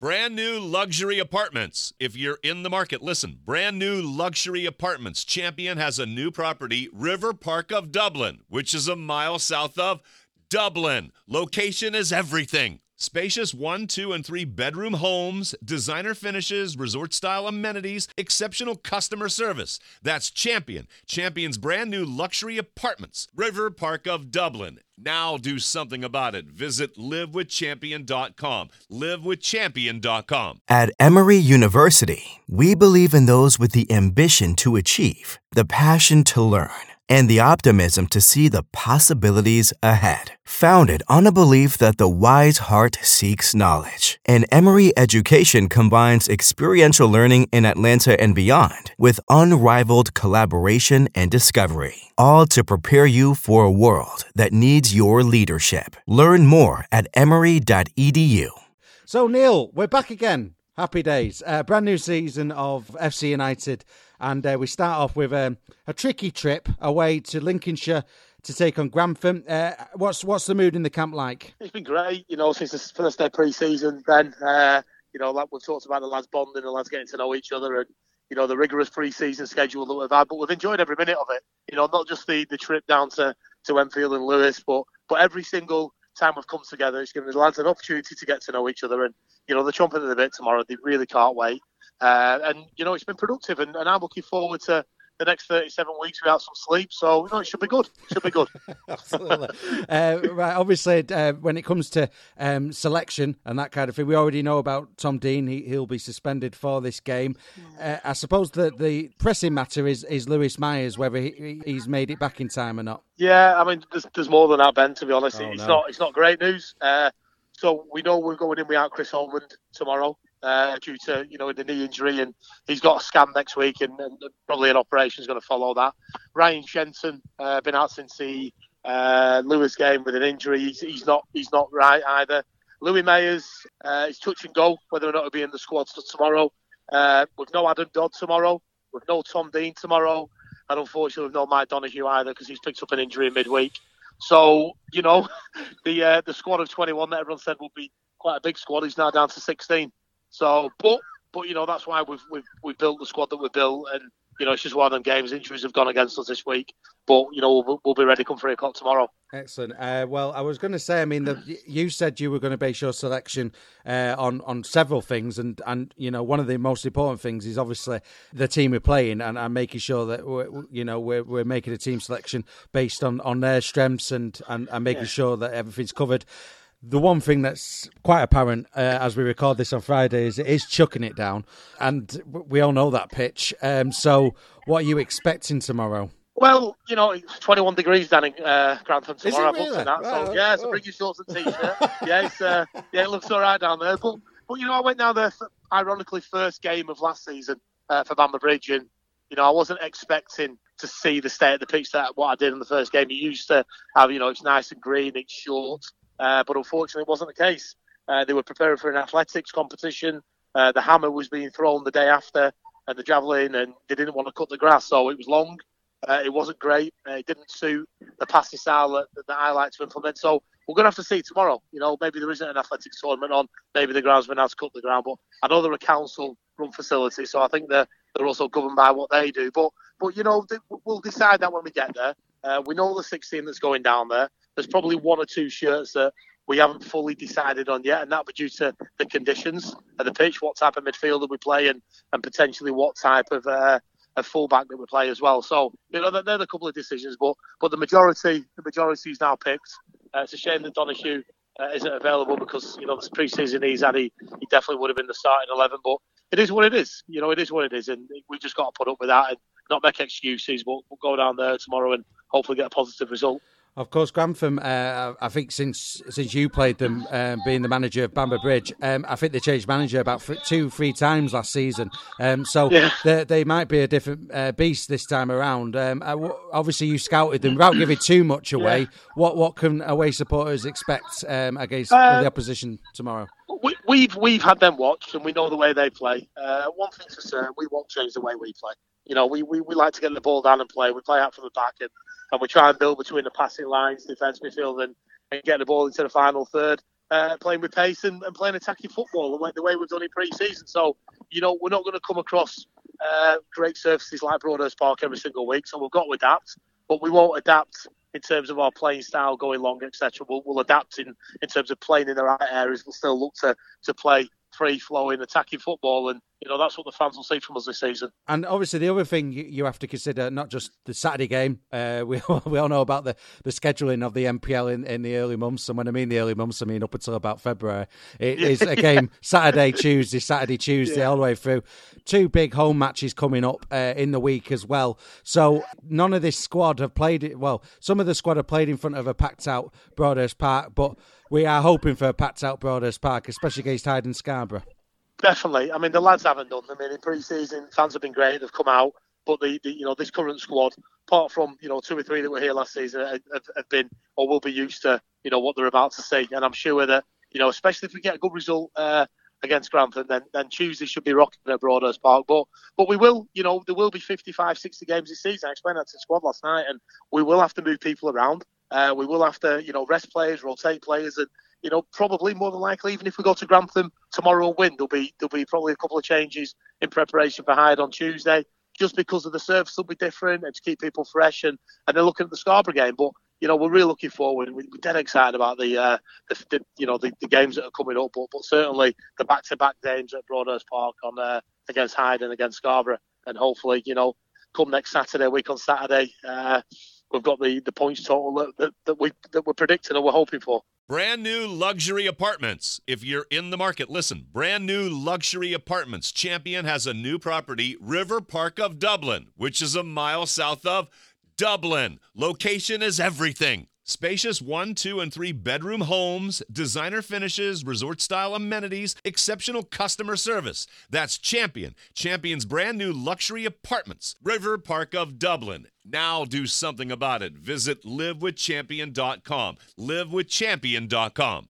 Brand new luxury apartments. If you're in the market, listen. Brand new luxury apartments. Champion has a new property, River Park of Dublin, which is a mile south of Dublin. Location is everything. Spacious 1, 2, and 3 bedroom homes, designer finishes, resort-style amenities, exceptional customer service. That's Champion. Champion's brand new luxury apartments, River Park of Dublin. Now do something about it. Visit livewithchampion.com. Livewithchampion.com. At Emory University, we believe in those with the ambition to achieve, the passion to learn, and the optimism to see the possibilities ahead. Founded on a belief that the wise heart seeks knowledge, and Emory education combines experiential learning in Atlanta and beyond with unrivaled collaboration and discovery, all to prepare you for a world that needs your leadership. Learn more at emory.edu. So, Neil, we're back again. Happy days. Brand new season of FC United. And we start off with a tricky trip away to Lincolnshire to take on Grantham. What's the mood in the camp like? It's been great, since the first day pre-season, Ben. Like we've talked about the lads bonding, the lads getting to know each other and, the rigorous pre-season schedule that we've had. But we've enjoyed every minute of it. Not just the trip down to Enfield and Lewis, but every single time we've come together, it's given the lads an opportunity to get to know each other. And, they're chomping at the bit tomorrow. They really can't wait. It's been productive, and I'm looking forward to the next 37 weeks without some sleep. So, it should be good. Absolutely. Right, obviously, when it comes to selection and that kind of thing, we already know about Tom Dean. He'll be suspended for this game. I suppose that the pressing matter is Lewis Myers, whether he's made it back in time or not. Yeah, there's more than that, Ben, to be honest. It's not great news. So we know we're going in without Chris Holman tomorrow. Due to the knee injury, and he's got a scan next week, and probably an operation is going to follow that. Ryan Shenton been out since the Lewis game with an injury. He's not right either. Louis Mayers is touch and go whether or not he'll be in the squad tomorrow. With no Adam Dodd tomorrow, with no Tom Dean tomorrow, and unfortunately with no Mike Donoghue either because he's picked up an injury in midweek. So the squad of 21 that everyone said would be quite a big squad is now down to 16. So, but that's why we've built the squad that we built, and it's just one of them games. Injuries have gone against us this week, but we'll be ready come 3 o'clock tomorrow. Excellent. Well, I was going to say, you said you were going to base your selection on several things, and one of the most important things is obviously the team we're playing, and making sure that we're making a team selection based on their strengths and making sure that everything's covered. The one thing that's quite apparent as we record this on Friday is chucking it down. And we all know that pitch. So what are you expecting tomorrow? Well, it's 21 degrees down in Grantham tomorrow. Is it really? So bring your shorts and T-shirt. It looks all right down there. But I went down there for, ironically, first game of last season for Bamber Bridge. And, I wasn't expecting to see the state of the pitch that what I did in the first game. You used to have, it's nice and green, it's short. But unfortunately, it wasn't the case. They were preparing for an athletics competition. The hammer was being thrown the day after, and the javelin, and they didn't want to cut the grass, so it was long. It wasn't great. It didn't suit the passing style that I like to implement. So we're going to have to see tomorrow. Maybe there isn't an athletics tournament on. Maybe the ground's been out to cut the ground. But I know they're a council-run facility, so I think they're also governed by what they do. But we'll decide that when we get there. We know the 16 that's going down there. There's probably 1 or 2 shirts that we haven't fully decided on yet, and that'll be due to the conditions of the pitch, what type of midfielder we play, and potentially what type of fullback that we play as well. So, they're a couple of decisions, but the majority is now picked. It's a shame that Donoghue isn't available because, this pre-season he definitely would have been the starting 11, but it is what it is. It is what it is, and we just got to put up with that and not make excuses, but we'll go down there tomorrow and hopefully get a positive result. Of course, Grantham, I think since you played them, being the manager of Bamber Bridge, I think they changed manager about 2-3 times last season. They might be a different beast this time around. Obviously, you scouted them without giving too much away. Yeah. What can away supporters expect against the opposition tomorrow? We've had them watched, and we know the way they play. One thing's for certain, we won't change the way we play. We like to get the ball down and play. We play out from the back and we try and build between the passing lines, defence, midfield, and get the ball into the final third. playing with pace and playing attacking football the way we've done in pre-season. So, we're not going to come across great surfaces like Broadhurst Park every single week, so we've got to adapt, but we won't adapt in terms of our playing style going long, etc. We'll adapt in terms of playing in the right areas. We'll still look to play free-flowing, attacking football, and that's what the fans will see from us this season. And obviously, the other thing you have to consider, not just the Saturday game. We all know about the scheduling of the MPL in the early months, and when I mean the early months, I mean up until about February. It is a game Saturday, Tuesday, all the way through. 2 big home matches coming up in the week as well. So none of this squad have played it. Well, some of the squad have played in front of a packed-out Broadhurst Park, but we are hoping for a packed-out Broadhurst Park, especially against Hyde and Scarborough. Definitely. I mean, the lads haven't done. I mean, in pre-season, fans have been great. They've come out, but this current squad, apart from 2 or 3 that were here last season, have been or will be used to what they're about to see. And I'm sure that especially if we get a good result against Grantham, then Tuesday should be rocking at Broadhurst Park. But we will, there will be 55, 60 games this season. I explained that to the squad last night, and we will have to move people around. We will have to rest players, rotate players, and probably more than likely, even if we go to Grantham tomorrow and win, there'll be probably a couple of changes in preparation for Hyde on Tuesday, just because of the surface will be different and to keep people fresh. And they're looking at the Scarborough game, but we're really looking forward. We're dead excited about the games that are coming up, but certainly the back-to-back games at Broadhurst Park on against Hyde and against Scarborough, and hopefully come next Saturday, week on Saturday, we've got the points total that we're predicting and we're hoping for. Brand new luxury apartments. If you're in the market, listen. Brand new luxury apartments. Champion has a new property, River Park of Dublin, which is a mile south of Dublin. Location is everything. Spacious 1, 2, and 3 bedroom homes, designer finishes, resort-style amenities, exceptional customer service. That's Champion. Champion's brand new luxury apartments, River Park of Dublin. Now do something about it. Visit livewithchampion.com. livewithchampion.com.